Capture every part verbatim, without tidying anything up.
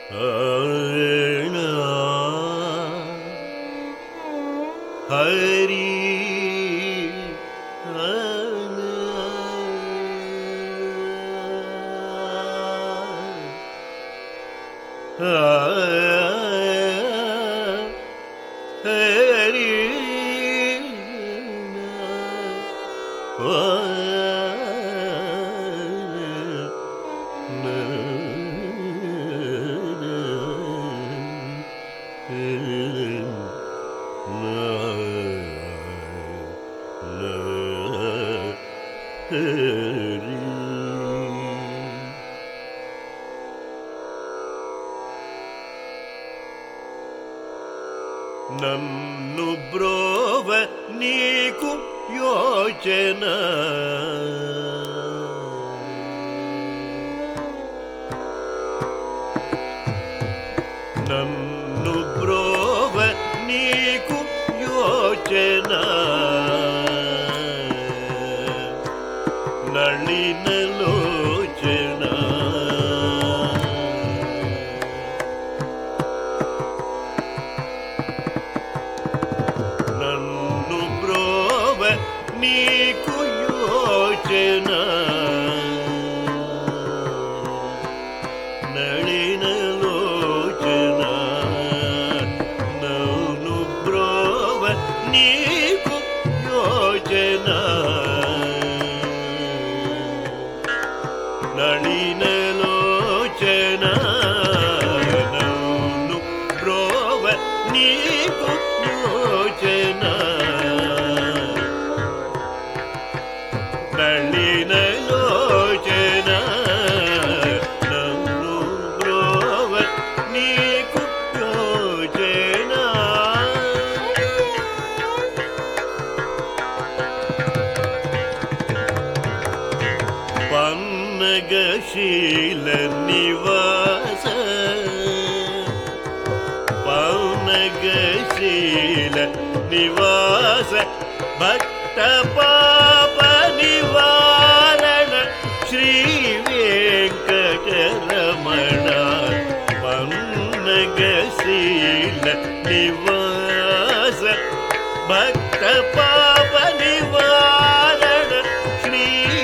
హరి హరి నన్ను బ్రోవ నీకు యోచన నన్ను బ్రోవ నీకు యోచన నళినలోచన నన్ను బ్రోవ నీకు యోచన నళినలోచన నన్ను బ్రోవ నీకు యోచన నళినలోచన నన్ను బ్రోవ నీకు యోచన నళినలోచన నన్ను బ్రోవ నీకు యోచన పన్నగశీల నివాస పన్నగశీల నివాస భక్త పాప నివారణ శ్రీ వెంకటరమణ పన్నగశీల నివాస భక్త పాప నివారణ శ్రీ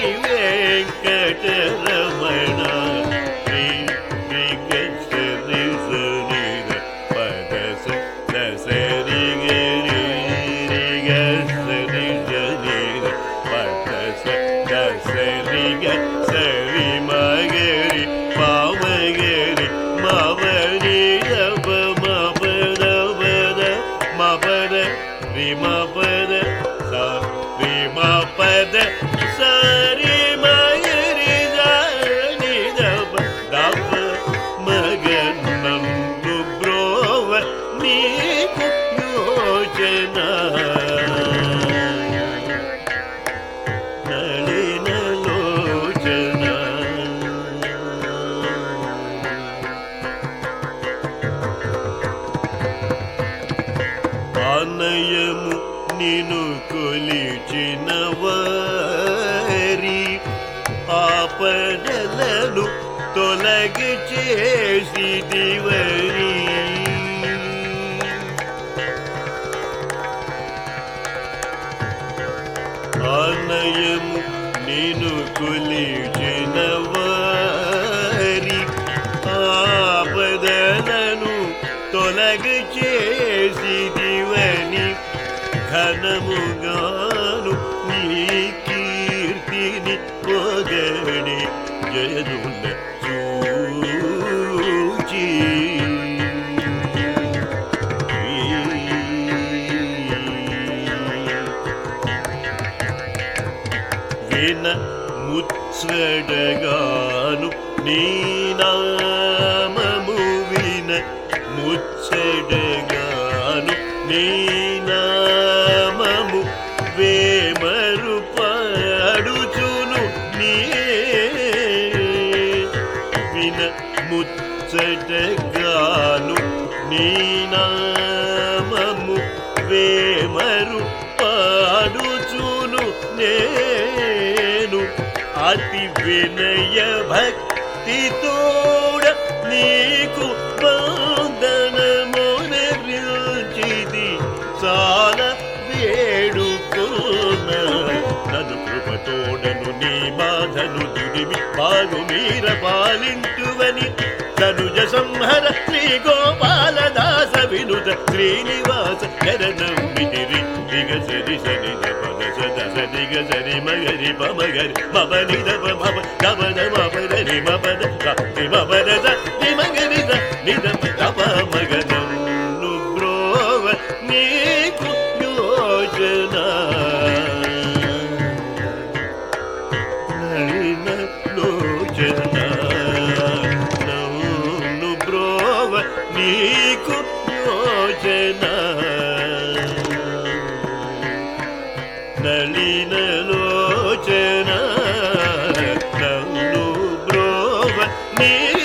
వెంకటరమణ శ్రీ వెంకటేశ్వర పద సరి గరి సరి పద సరి సరి మగరి పావగరి మవరి రవ మపద పద మపద రిమ పద రి మపద సరి మగరి ని దవ దవ మగన్నందు బ్రోవ నీకు యోచన నళినలోచన ఆనయము నిను కొలిచిన వారి ఆపదలను తొలగి చేసి దివరి ఆనయము నిను కొలిచిన వారి ఆపదలను తొలగి చేసి దివని ఘనముగాను నీ కీర్తిని పొగడి జనుల చూచి విన ముచ్చడగాను నీ నామము విన ముచ్చడగాను నీ నామము వేమరు పాడుచును నీ విన ముచ్చటగాను నీ నామము వేమరు పాడుచును నేను అతి వినయ భక్తి భక్తి తోడ నీకు వందనమునర్చింది చాల వేడుకున్న నన్ను కృపతోడను నీ బాధను దుడిమి పాలు మీర పాలింటువని తనుజ సంహర శ్రీ గోపాలదాస వినుత శ్రీనివాస శరణం విహిరి దిగ సరి సరి పద సద సరిగ సరి మగరి పమగరి మబని దప మబ దబద మబరి మబద రి మబద రి మగరి ద నిద దప మగదం నుబ్రోవ నీకు యోజన నళిన లోచన నుబ్రోవ నీకు యోజన నళిన లోచన నన్ను బ్రోవ నీ